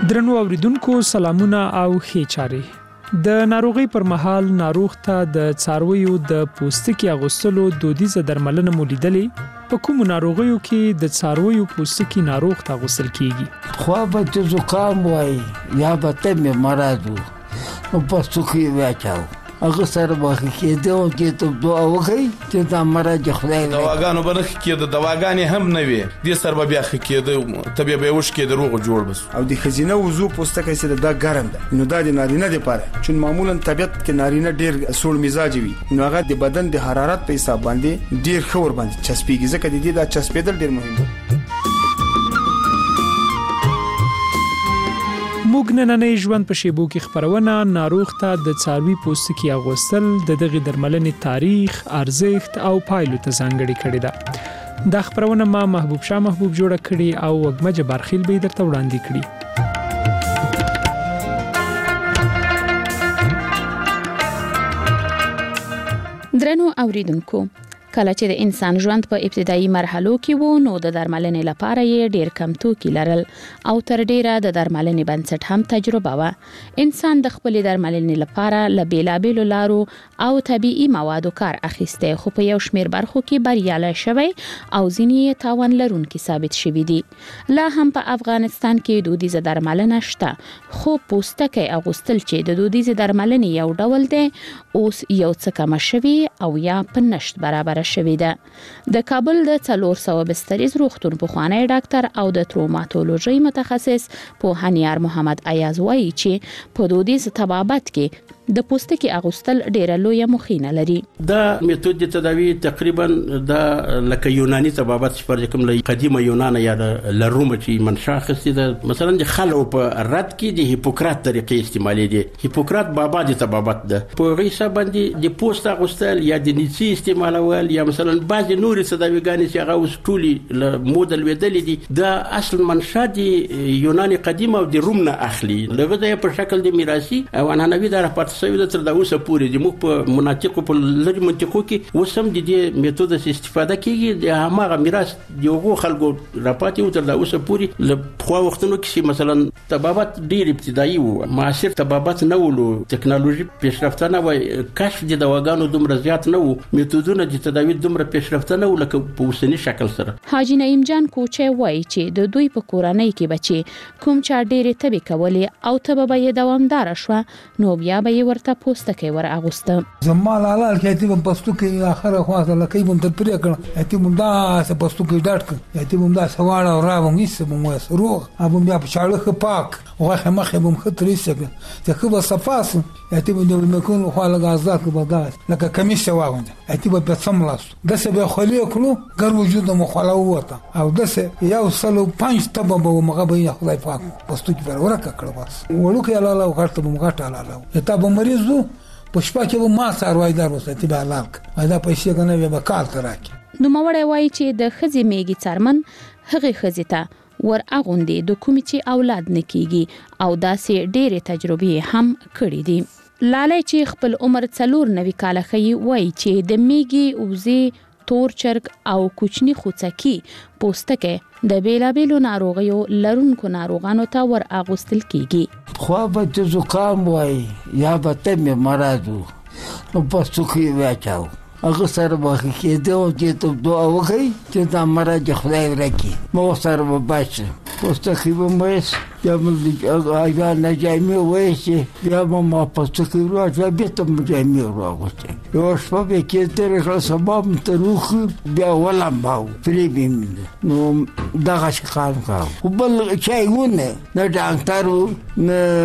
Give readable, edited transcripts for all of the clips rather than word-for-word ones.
درنو اوریدونکو سلامونه او ښې چارې د ناروغي پر مهال ناروغ ته د څارویو د پوستکي اغوستلو دودیزه درملنه مولیدلې په کوم ناروغیو کې د څارویو پوستکي ناروغ ته اغوستل کیږي خو به د زکام وای یا به تمه مرض او پوستکي واچاو هغه سره واخی کېده او چې ته دعا وکړي چې دا مرض خدای دواګانو باندې کېده دواګانې هم نه وي د سر بیا کېده طبيعي به وش کېده روغ جوړ بس او د خزینه وضو پوستکي سره دا ګرم ده نو دا د نارینه لپاره چې معمولا طبيعت کې نارینه ډیر سوړ مزاج وي نو هغه د بدن د حرارت په حساب باندې ډیر خور باندې چسپیږي ځکه د دې دا چسپیدل ډیر مهم دی موږ نننۍ ژوند په شیبو کې خبرونه ناروغ ته د څاروي پوستکي اغوستل د دغه درملنې تاریخ، ارزښت او پایلو ته ځانګړي کړي ده. دا خبرونه ما محبوب شاه محبوب جوړه کړي او وګمجه برخیل به درته وړاندې کړي. درنو اوریدونکو کله چې د انسان ژوند په ابتدایي مرحلو کې وو نو د درملنې لپاره یې ډیر کم توکي لرل او تر ډیره د درملنې بنسټ هم تجربه و انسان د خپل درملنې لپاره له بیلابیلو لارو او طبيعي موادو کار اخیسته خو په یو شمیر برخو کې بریالی شوی او ځینې تاوان لرونکي ثابت شوي دي لا هم په افغانستان کې دودیزه درملنه شته خو پوستکي اغوستل چې د دودیزه درملنې یو ډول دی اوس یو څه کم شوی او یا په نشت برابر شوی ده د کابل د 400 بستریز روغتون پخوانی ډاکټر او د تروماتولوژي متخصص پوهانیار محمد ایاز وایي چې په دودیز طبابت کې د پوستکي اغوستل ډیره لوی مخینه لري دا میتود د تداوی تقریبا د لکه یوناني طبابت چې کوم له قدیمه یونان یا لروم چې منشأ خسته ده مثلا د خلو په رد کې د هیپوکرات طریقې استعمالي دي هیپوکرات بابا د طبابت ده په غیصه باندې د پوست اغوستل یا د نیسی استعمالول یا مثلا بعض نور تداویګان چې هغه اوس ټولي له مودل ودل دي دا اصل منشأ د یوناني قدیمه او د روم نه اخلي لږه د په شکل د میراثي او عنعنوي د راپات سوي د تر دا اوسه پورې د موږ په مناطقو په لږ منطقو کې وسم د دې میتود استفاده کیږي د هغه میراث یو خلکو راپاتې او تر دا اوسه پورې له خو وختونو کې مثلا طبابت ډیر ابتدایي وو معاصر طبابت نه ولو ټکنالوژي پیشرفته نه وای کشف د دواګانو دومره زیات نه وو میتودونه د تداوی دومره پیشرفته نه ولکه په اوسنی شکل سره حاجی نعیم جان کوچه وایي چې د دوی په کورنۍ کې بچي کوم چا ډېرې تبي کولې او تبه به دوامدار شو نو بیا به ورته پوستکي ور اغوسته زمال حلال کې ته پوستکي اخره خاصه لکه بم تر پرې کړ اته مونږ دا څه پوستکي ډاټ کړ اته مونږ دا سواړه او راوم هیڅ مونږ سره ابو بیا په شاړه پاک واخه مخه بم خطرې سګه ته خو صفاس اته مونږ مکون خو له غازات کې بداس لکه کمیس واغوند اته په سملاس دسه به خلی کړو ګر وجود مو خلا وته او دسه یو سلو 5 تبه به مغه به خدای پاک پوستکي پر ورکه کړ بس ولکه لاله وخت مو غټه لاله ته به مریض په شپه کې ما سروایدار وساتي به لاک دا پیسې کنه به کال تراک نو موړی وایي چې د خزي میګي څرمن هغه خزيته ور اغوندي د کومي چې اولاد نکېږي او داسې ډېرې تجربې هم کړې دي لاله چې خپل عمر 4 کال خي وایي چې د میګي اوزي تور چرګ او کوچني خوڅکی پوستکي د بیلابیلو ناروغیو لرونکو ناروغانو ته ور اغوستل کیږي خو به د زکام وای یا به تمه مرض او پوستکي واچاو هغه سره واخی کېده او چې ته دعا وکړي چې دا مرض خدای ورکړي مو سره به بچ پوستکي به مېس یا موږ یا نه جامې وایي یا ما پوستکي ورو بیا ته جامې ورو یو شپه به کې تر سبب ته روخ بیا ولم باو پریبیم نو دغه شکار کاو بل چایونه نه ډاکټر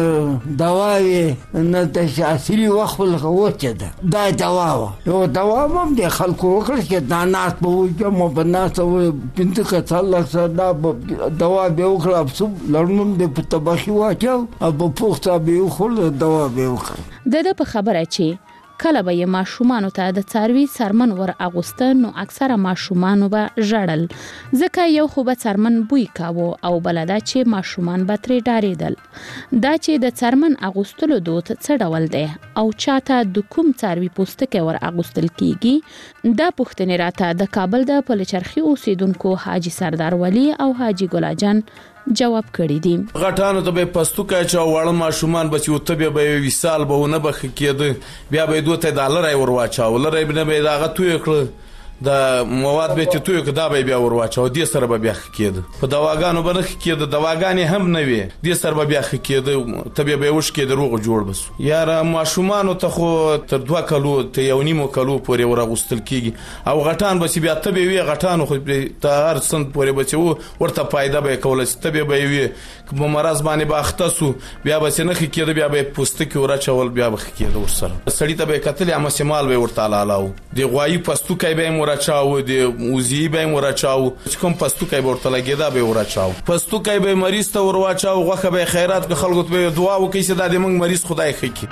نه دوايي نه د اصلي وخت له وته ده دا دوا یو دوا هم د خلکو وکړ چې دا ناس په وجه مو بناس او بنت کتل صدا دوا به وکړه څو لړمون به په تباخي واچو او په پوښتنه به خل دوا به وکړه د په خبره چې کله به ماشومان ته د څاروي څرمن ور اغوسته نو اکثره ماشومان به ژړل ځکه یو خو به څرمن بوی کاوه او بلدا چې ماشومان به ترې ډارېدل دا چې د څرمن اغوستلو دود څه ډول دی او چاته د کوم څاروي پوستکي ور اغوستل کیږي دا پوښتنه راته د کابل د پلچرخي اوسیدونکو حاجی سردار ولی او حاجی ګلاجان جواب کړی دی. غټانو ته به پستوکه چا وړ ماشومان بچو ته به وسال به نه بخ کېده بیا به $2 ورواچاو لره به نه داغه توی کړ د مواد به توی کدا به بیا ورواچاو دې سره به بیا کېده په دواګانو باندې کېده دواګانې هم نه وي دې سره به بیا کېده ته به وش کېده روغ جوړ بس یار ماشومان ته خو تر 2 کلو ته یو نیمو کلو پورې ورغستل کیږي او غټان بس بیا ته به وی غټان خو ته هر سن پورې بچو ورته فائدہ به کول ته به وی په مرز باندې باختسو بیا بس نه کېده بیا به پوستکی ورچول بیا به کېده ورسره سړی ته به قتل یا مسمال به ورته لالاو دی غوایی پستوکای به ورچاو دی اوزی به ورچاو کوم پستوکای ورته لګیدا به ورچاو پستوکای به مریض ته ورواچاو غوخه به خیرات به خلکو ته دعا وکړي چې د موږ مریض خدای خکې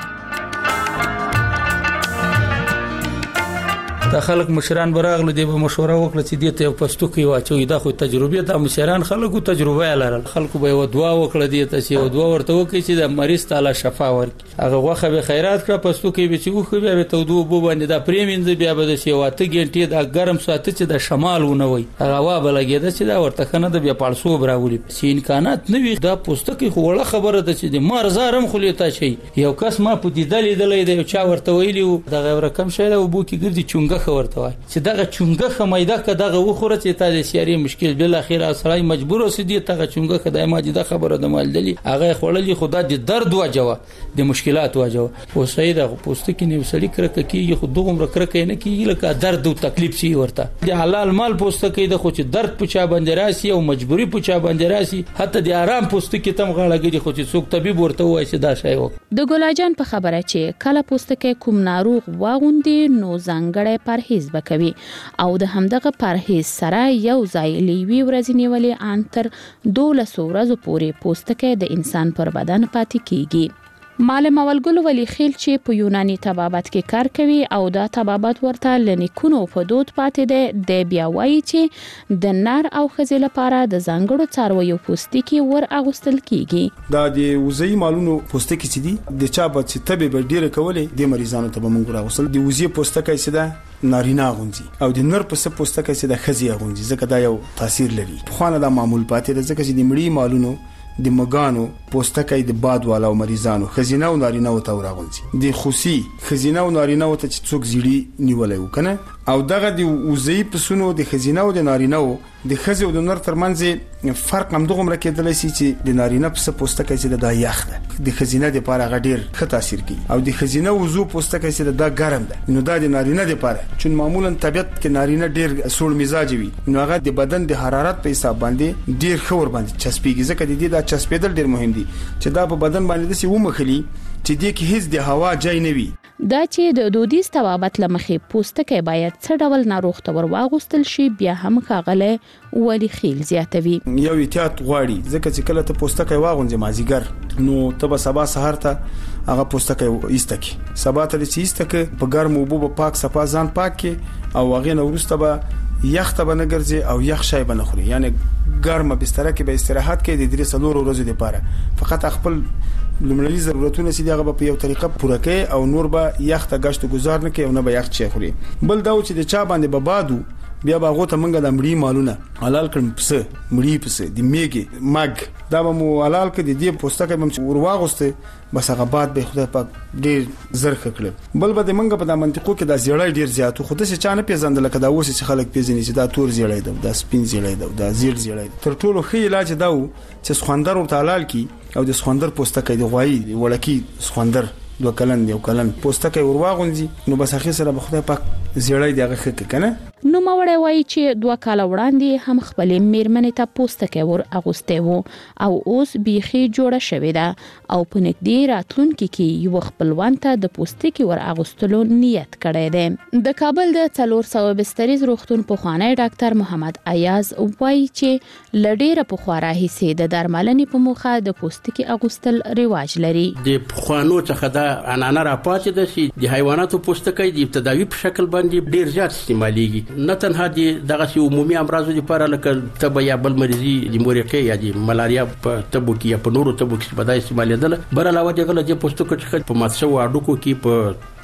دا خلک مشران براغله دی به مشوره وکړه چې دې ته پستوکي واچوي دا خو تجربه ته مشران خلکو تجربه لرل خلکو به دعا وکړه دې ته چې دعا ورته وکړي چې د مریض تعالی شفا ورکړي هغه غوخه به خیرات کړه پستوکي به چې وخو بیا به تودو بو باندې دا پریمینځ بیا به د شیواته ګنټي دا ګرم ساته چې د شمال ونه وي هغه وا بلګیدا چې دا ورته خنه د بیا پالسو براولي چې امکانات نه وي دا پستوکي خو وړه خبره ده چې د مرزارم خلیتا شي یو کس ما په دې دلې دی چا ورته ویلیو دا رقم شای او بو کې ګرځي چونګه خورته وای چې دغه چونګه خمیده کداغه وخوره چې تا د سیاري مشکل بل اخر سړی مجبور اوسې ته چونګه خدای ما دې خبره د مالدلی هغه خړلې خدا دې درد واجوه د مشکلات واجوه او سیده پوسټ کې نیو سړی کرک کیږي خو دغه کرک نه کیږي لکه درد او تکلیف شي ورته د حلال مال پوسټ کې د خو چې درد پچا باندې راسي او مجبوری پچا باندې راسي حتی د آرام پوسټ کې تم غاړه خو چې څوک طبيب ورته وایي چې دا شی وک د ګولاجان په خبره چې کله پوسټ کې کوم ناروغ واغوندي نو ځانګړی پرهیز وکوي او د همدغه پرهیز سره یو ځای لیوي ورځې نیولې ان تر 12 ورځې پورې پوستکی د انسان پر بدن پاتې کیږي. معلم اولګل ولی خیل چې په یوناني طبابت کې کار کوي او دا طبابت ورته لنیکونو په دود پاتې ده د بیا وایي چې د نر او ښځې لپاره د ځانګړو څارویو پوستکی ور اغوستل کیږي. دا د وزي مالونو پوستکی چې دي د چا په طبي به ډیره کولې د مریضانو ته به موږ راغوستل د وزي پوستکی چې ده نارینه غونځي او د نر په پوستکی چې د ښځې غونځي ځکه دا یو تاثیر لري. خو نه دا معمول پاتې ده ځکه چې د مړی مالونو د مګانو پوستکی د باد والا او مریضانو خزینه او نارینه او ته راغونځي د خوسي خزینه او نارینه او ته چې څوک زیړي نیولای وکنه او دغه د وزي پسونو د خزینه او د نارینه او د خزي او د نر ترمنځ فرق هم دغه مرکه شي چې د نارینه په پوستکی چې د یخ ده د خزینه د پاره غډیر ښه تاثیر کوي او د خزینه وزو پوستکی چې د ګرم ده نو د نارینه د پاره چې معمولا طبيعت کې نارینه ډیر سوړ مزاج وي نو هغه د بدن د حرارت په حساب باندې ډیر خور باندې چسپیږي ځکه د دې د چسپیدل ډیر مهم دي چې دا په بدن باندې د سی ومخلي چې د کې هیڅ د هوا ځای نه وي. دا چې د دودیز طبابت لمخې پوستکی باید څه ډول ناروغ ته ورواغوستل شي بیا هم کاغله ولی خیل زیاتوي. یو احتیاط غواړي ځکه چې کله ته پوستکی واغونځي مازیګر نو ته به سبا سحر ته هغه پوستکی ایستکی سبا ته چې ایستکه په ګرم اوبو په پاک صفا ځان پاک کې او هغه نو ورسته به یخ ته به نه ګرځي او یخ شای به نه خوري یعنی ګرمه بستر کې به استراحت کوي د 3 ورځې لپاره فقط خپل لمړني ضرورتونه سي دغه په یو طریقه پوره کوي او نور به یخ ته غشت گزار نه کوي او نه به یخ چي خوري. بل دا چې د چا باندې به بادو بیا باغو ته منګه د مړی مالونه حلال کړم پس مړی پس د میګي مګ دا به مو حلال کړي د پوستکه هم ورواغسته بس هغه باد به خدای پاک ډیر زرخ کړل. بل به د منګه په د منطقو کې د زیړای ډیر زیاتو خو د چانه پیژندل کدا اوس چې خلک پیژني چې دا تور زیړای ده دا سپین زیړای ده دا زیړ زیړای تر ټولو ښه علاج دا و چې سخوندر ورته حلال کی او د سخوندر پوستکه د غوایی وړکی سخوندر 2 کلن یو کلن پوستکه ورواغونځي نو بس اخر سره به خدای پاک زیړای دغه خکه کنه. نو موړی وایي چې 2 کال وړاندې هم خپلې میرمنې ته پوستکی ور اغوسته وو او اوس بیخي جوړه شوې ده او په نږدې راتلونکي کې یو خپلوان ته د پوستکی ور اغوستلو نیت کړی دی. د کابل د 400 بستریز روغتون پخوانی ډاکټر محمد ایاز وایي چې لډیره پخواره هیڅ د درملنې په موخه د پوستکی اغوستل رواج لري. د پخوانو څخه دا انانه را پاتې ده چې د حیواناتو پوستکی د ابتدایي په شکل باندې ډیر زیات استعمالېږي نه تنها دغه عمومي امراضو لپاره لکه تبه یا بل مریضي د مورقې یا د ملاریا په تبو کې یا په نورو تبو کې په دای استعمالېدل بر علاوه دغه د پوستکو څخه په ماتسو اډوکو کې په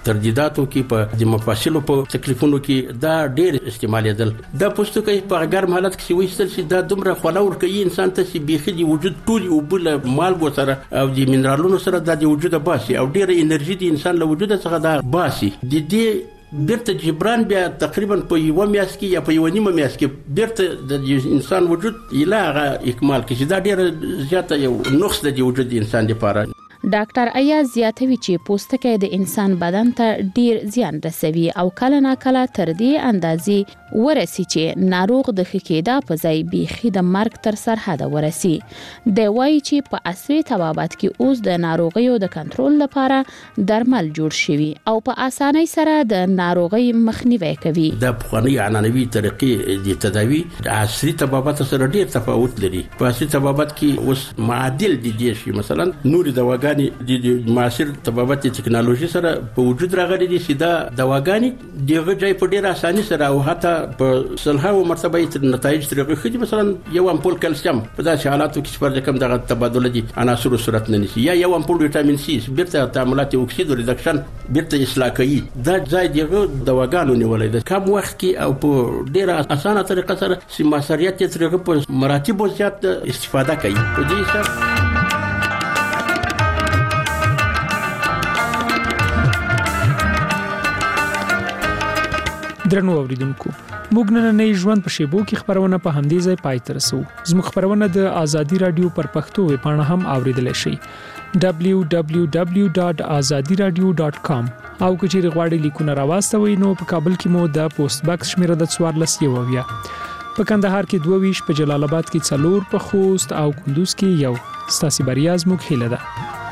تردیداتو کې په د مفاصلو په تکلیفونو کې دا ډیر استعمالېدل. دا پوستکی په ګرم حالت کې وایستل شي دا دومره خولور کوي انسان ته چې بيخي د وجود ټول او بل مالګو سره او د منرالونو سره د وجود باسي او ډیره انرژي د انسان له وجود څخه دا باسي. د دې بیرته جبران بیا تقریبا په یو میاشت کې یا په یو نیمه میاشت کې بیرته د انسان وجود الهغه اکمال کې دا ډیره زیاته یو نقص د وجود انسان لپاره. ډاکټر ایاز زیاتوي چې پوستکی د انسان بدن ته ډیر زیان رسوي او کله نا کله تر دې اندازې ورسي چې ناروغ د خکېدا په ځای بيخي د مرګ تر سرحده ورسي. د وایي چې په عصري طبابت کې اوس د ناروغیو د کنټرول لپاره درمل جوړ شوي او په اسانۍ سره د ناروغي مخنیوي کوي. د پخوانی عنعنوي طریقې د تداوی د عصري طبابت سره ډیر تفاوت لري. په عصري طبابت کې اوس معادل دي شي مثلا نور دواګان د معاصر طبابت ټکنالوژي سره په وجود راغلي دي چې دا دواګانې دغه ځای په ډیره اساني سره او حتی په صلحه مرتبه نتایج ترغه خدي مثلا یو امپول کلسیم په داسې حالاتو کې چې پر کوم دغه تبادله دي عناصر صورت نه نشي یا یو امپول ویټامین سي بیرته تعاملات اکسید ریډکشن بیرته اصلاح کوي. دا ځای دغه دواګانو نیولای د کم وخت کې او په ډیره اسانه طریقه سره چې مساریت ترغه په مراتب زیات استفاده کوي. په دې سره درنو اوریدونکو موږ نن ژوند په شیبو کې خبرونه په همدې ځای پای ته رسو. زموږ خبرونه د ازادي رادیو پر پښتو ویبپاڼه هم اوریدلای شئ www.azadiradio.com او کچېر غواړئ لیکونه راوستوي نو په کابل کې مو د پوسټ باکس شمیره د 14 په کندهار کې 22 په جلال آباد کې 4 په خوست او کندوز کې 1 ستاسو بریا زموږ هیله ده.